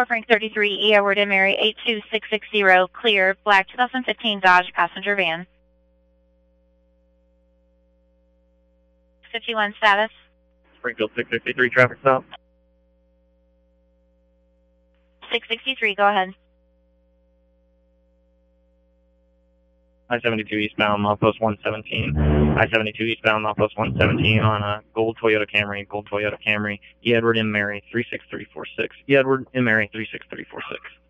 4 Frank 33, E. Edward and Mary 82660, clear, black 2015 Dodge passenger van. 51 status. Springfield 663 traffic stop. 663, go ahead. I-72 eastbound, milepost 117. I-72 eastbound, milepost 117 on a gold Toyota Camry, E. Edward and Mary 36346. E. Edward and Mary 36346.